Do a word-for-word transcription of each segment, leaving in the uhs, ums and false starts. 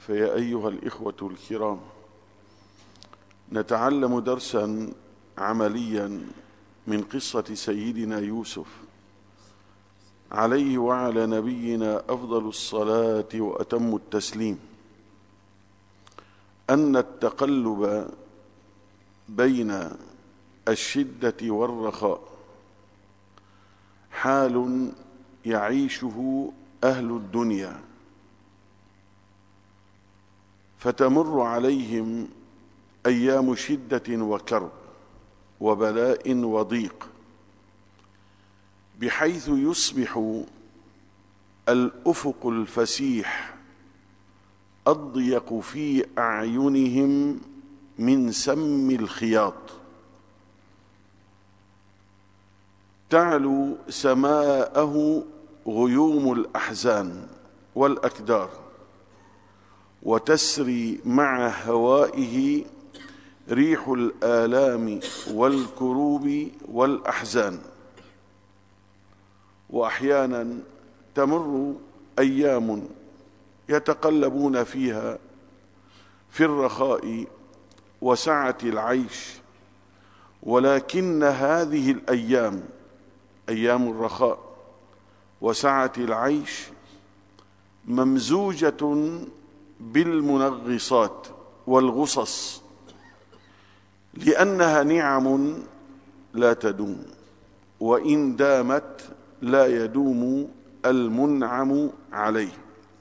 فيا أيها الإخوة الكرام، نتعلم درسا عمليا من قصة سيدنا يوسف عليه وعلى نبينا أفضل الصلاة وأتم التسليم، أن التقلب بين الشدة والرخاء حال يعيشه أهل الدنيا، فتمر عليهم أيام شدة وكرب وبلاء وضيق، بحيث يصبح الأفق الفسيح أضيق في أعينهم من سم الخياط، تعلو سماءه غيوم الأحزان والأكدار، وتسري مع هوائه ريح الآلام والكروب والأحزان. وأحيانا تمر أيام يتقلبون فيها في الرخاء وسعة العيش، ولكن هذه الأيام أيام الرخاء وسعة العيش ممزوجة بالمنغصات والغصص، لأنها نعم لا تدوم، وإن دامت لا يدوم المنعم عليه.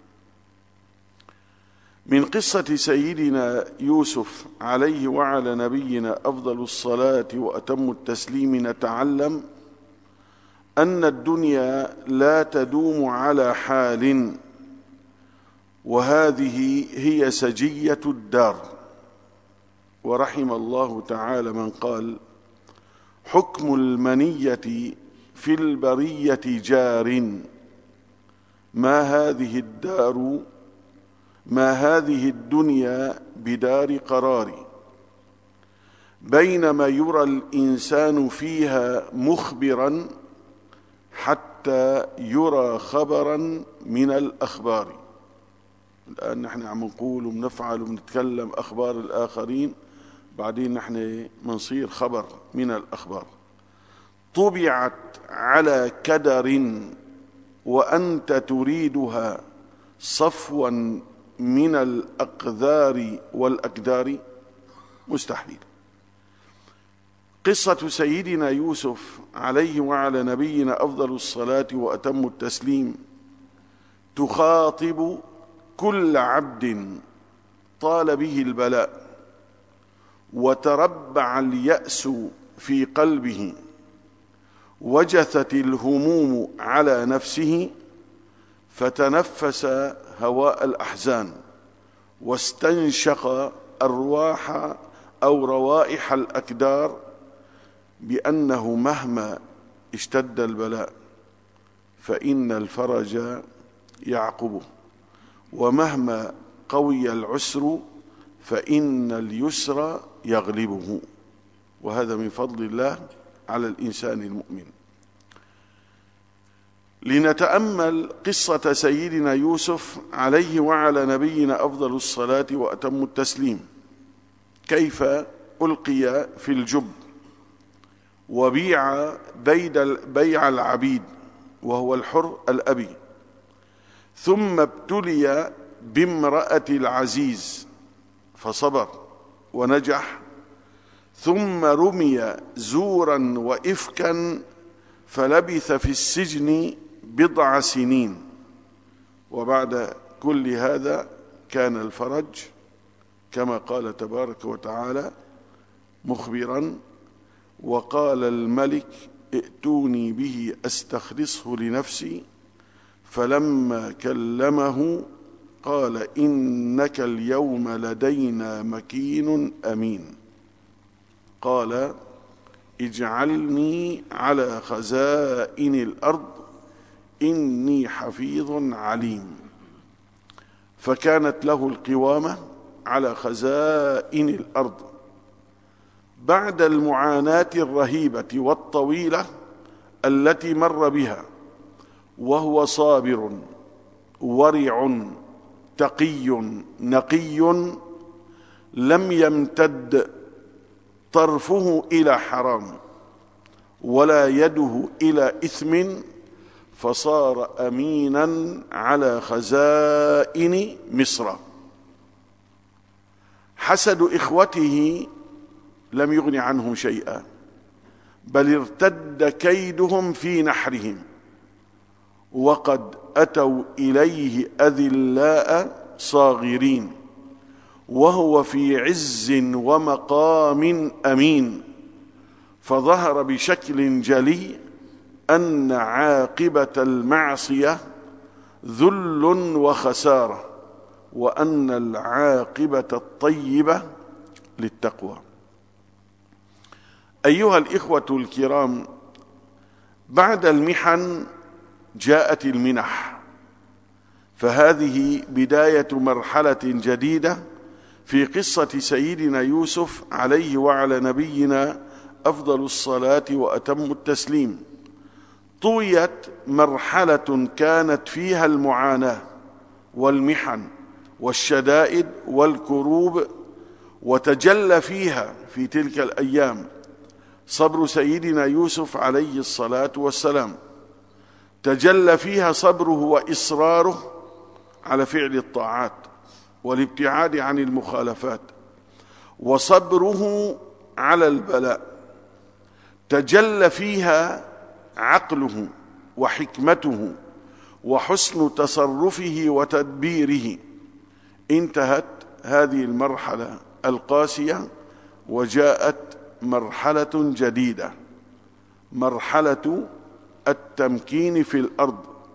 من قصة سيدنا يوسف عليه وعلى نبينا أفضل الصلاة وأتم التسليم نتعلم أن الدنيا لا تدوم على حال، وهذه هي سجية الدار. ورحم الله تعالى من قال: حكم المنية في البرية جار، ما هذه الدار ما هذه الدنيا بدار قرار، بينما يرى الإنسان فيها مخبرا حتى يرى خبرا من الأخبار. الآن نحن عم نقول وبنفعل وبنتكلم أخبار الآخرين، بعدين نحن منصير خبر من الأخبار. طبعت على كدر وأنت تريدها صفوا من الأقذار والأكدار، مستحيل. قصة سيدنا يوسف عليه وعلى نبينا أفضل الصلاة وأتم التسليم تخاطب كل عبد طال به البلاء وتربع اليأس في قلبه، وجثت الهموم على نفسه، فتنفس هواء الأحزان واستنشق أرواح أو روائح الأكدار، بأنه مهما اشتد البلاء فإن الفرج يعقبه، ومهما قوي العسر فإن اليسر يغلبه. وهذا من فضل الله على الإنسان المؤمن. لنتأمل قصة سيدنا يوسف عليه وعلى نبينا أفضل الصلاة وأتم التسليم، كيف ألقي في الجب وبيع بيع العبيد وهو الحر الأبي، ثم ابتلي بامرأة العزيز فصبر ونجح، ثم رمي زورا وإفكا فلبث في السجن بضع سنين، وبعد كل هذا كان الفرج كما قال تبارك وتعالى مخبرا: وقال الملك ائتوني به أستخلصه لنفسي، فلما كلمه قال إنك اليوم لدينا مكين أمين، قال اجعلني على خزائن الأرض إني حفيظ عليم. فكانت له القوامة على خزائن الأرض بعد المعاناة الرهيبة والطويلة التي مر بها، وهو صابر ورع تقي نقي لم يمتد طرفه إلى حرام ولا يده إلى إثم، فصار أمينا على خزائن مصر. حسد إخوته لم يغن عنهم شيئا، بل ارتد كيدهم في نحرهم، وقد أتوا إليه أذلاء صاغرين، وهو في عز ومقام أمين. فظهر بشكل جلي أن عاقبة المعصية ذل وخسارة، وأن العاقبة الطيبة للتقوى. أيها الإخوة الكرام، بعد المحن جاءت المنح، فهذه بداية مرحلة جديدة في قصة سيدنا يوسف عليه وعلى نبينا أفضل الصلاة وأتم التسليم. طويت مرحلة كانت فيها المعاناة والمحن والشدائد والكروب، وتجلى فيها في تلك الأيام صبر سيدنا يوسف عليه الصلاة والسلام، تجلى فيها صبره وإصراره على فعل الطاعات والابتعاد عن المخالفات، وصبره على البلاء. تجلى فيها عقله وحكمته وحسن تصرفه وتدبيره. انتهت هذه المرحلة القاسية وجاءت مرحلة جديدة، مرحلة التمكين في الأرض.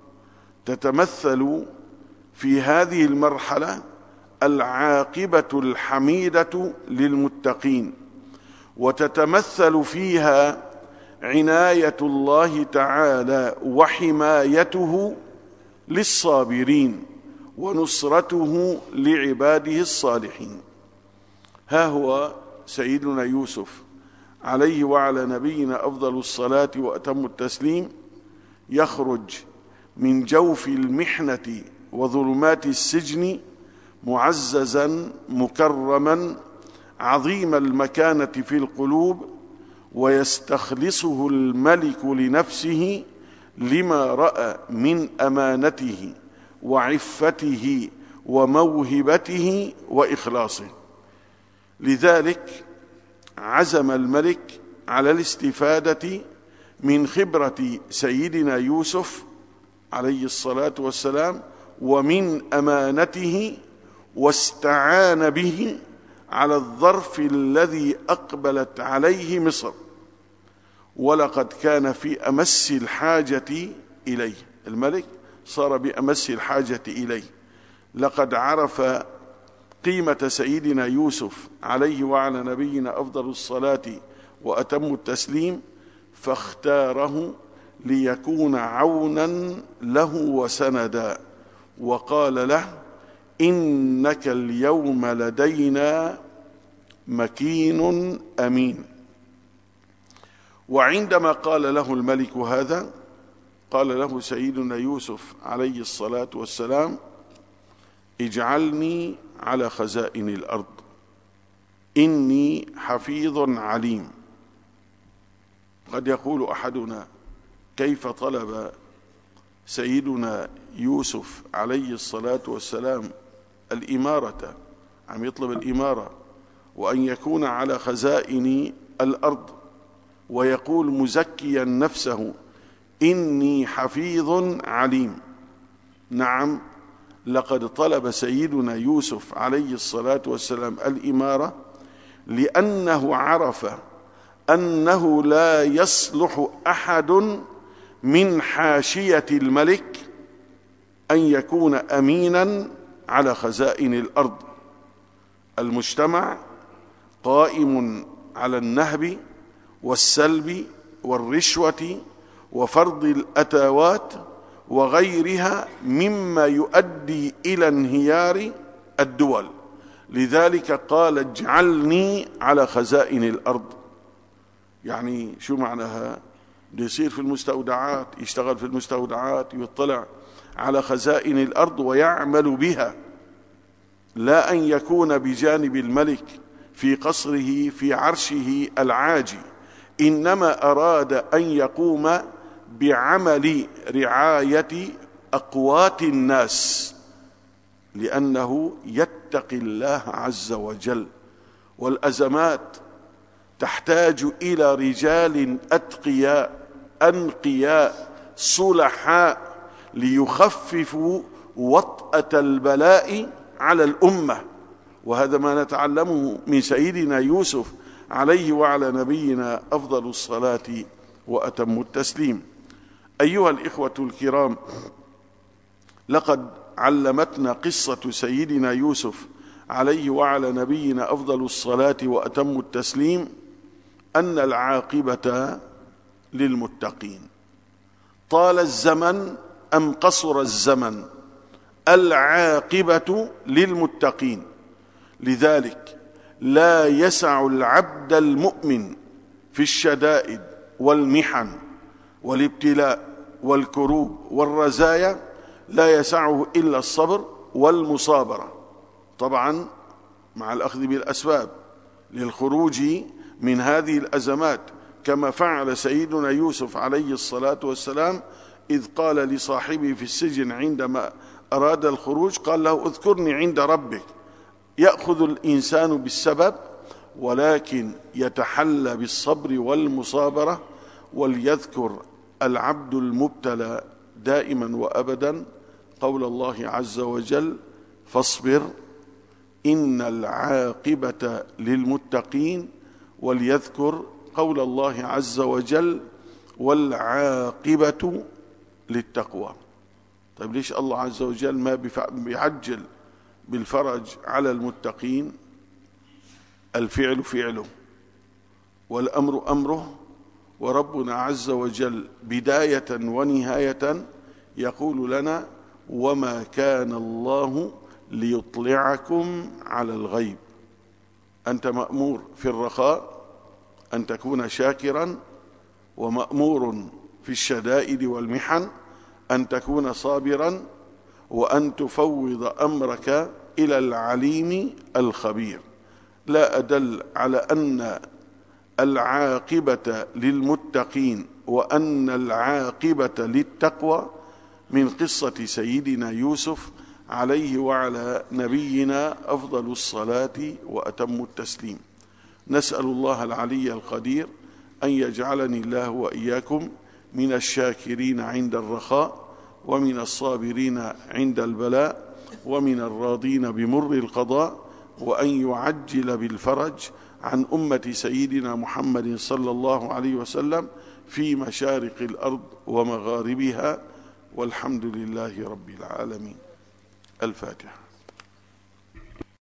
تتمثل في هذه المرحلة العاقبة الحميدة للمتقين، وتتمثل فيها عناية الله تعالى وحمايته للصابرين ونصرته لعباده الصالحين. ها هو سيدنا يوسف عليه وعلى نبينا أفضل الصلاة وأتم التسليم يخرج من جوف المحنة وظلمات السجن معززا مكرما عظيم المكانة في القلوب، ويستخلصه الملك لنفسه لما رأى من أمانته وعفته وموهبته وإخلاصه. لذلك عزم الملك على الاستفادة من خبرة سيدنا يوسف عليه الصلاة والسلام ومن أمانته، واستعان به على الظرف الذي أقبلت عليه مصر، ولقد كان في أمس الحاجة إليه. الملك صار بأمس الحاجة إليه، لقد عرف قيمة سيدنا يوسف عليه وعلى نبينا أفضل الصلاة وأتم التسليم، فاختاره ليكون عونا له وسندا، وقال له: إنك اليوم لدينا مكين أمين. وعندما قال له الملك هذا، قال له سيدنا يوسف عليه الصلاة والسلام: اجعلني على خزائن الأرض إني حفيظ عليم. قد يقول أحدنا: كيف طلب سيدنا يوسف عليه الصلاة والسلام الإمارة؟ عم يطلب الإمارة وأن يكون على خزائن الأرض، ويقول مزكيا نفسه: إني حفيظ عليم. نعم، لقد طلب سيدنا يوسف عليه الصلاة والسلام الإمارة لأنه عرف أنه لا يصلح أحد من حاشية الملك أن يكون أمينا على خزائن الأرض. المجتمع قائم على النهب والسلب والرشوة وفرض الأتاوات وغيرها مما يؤدي إلى انهيار الدول. لذلك قال: اجعلني على خزائن الأرض. يعني شو معناها؟ يصير في المستودعات، يشتغل في المستودعات، يطلع على خزائن الأرض ويعمل بها لا أن يكون بجانب الملك في قصره في عرشه العاجي، إنما أراد أن يقوم بعمل رعاية أقوات الناس، لأنه يتقي الله عز وجل. والأزمات تحتاج إلى رجال أتقياء أنقياء صلحاء ليخففوا وطأة البلاء على الأمة، وهذا ما نتعلمه من سيدنا يوسف عليه وعلى نبينا أفضل الصلاة وأتم التسليم. أيها الإخوة الكرام، لقد علمتنا قصة سيدنا يوسف عليه وعلى نبينا أفضل الصلاة وأتم التسليم أن العاقبة للمتقين. طال الزمن أم قصر الزمن، العاقبة للمتقين. لذلك لا يسع العبد المؤمن في الشدائد والمحن والابتلاء والكروب والرزايا لا يسعه إلا الصبر والمصابرة، طبعا مع الأخذ بالأسباب للخروج من هذه الأزمات، كما فعل سيدنا يوسف عليه الصلاة والسلام إذ قال لصاحبه في السجن عندما أراد الخروج، قال له اذكرني عند ربك. يأخذ الإنسان بالسبب ولكن يتحلى بالصبر والمصابرة، وليذكر العبد المبتلى دائما وأبدا قول الله عز وجل فاصبر إن العاقبة للمتقين، وليذكر قول الله عز وجل والعاقبة للتقوى. طيب ليش الله عز وجل ما بيعجل بالفرج على المتقين؟ الفعل فعله والأمر أمره، وربنا عز وجل بداية ونهاية يقول لنا وما كان الله ليطلعكم على الغيب. أنت مأمور في الرخاء أن تكون شاكرا، ومأمور في الشدائد والمحن أن تكون صابرا، وأن تفوض أمرك إلى العليم الخبير. لا أدل على أن العاقبة للمتقين وأن العاقبة للتقوى من قصة سيدنا يوسف عليه وعلى نبينا أفضل الصلاة وأتم التسليم. نسأل الله العلي القدير أن يجعلني الله وإياكم من الشاكرين عند الرخاء، ومن الصابرين عند البلاء، ومن الراضين بمر القضاء، وأن يعجل بالفرج عن أمة سيدنا محمد صلى الله عليه وسلم في مشارق الأرض ومغاربها، والحمد لله رب العالمين. الفاتحة.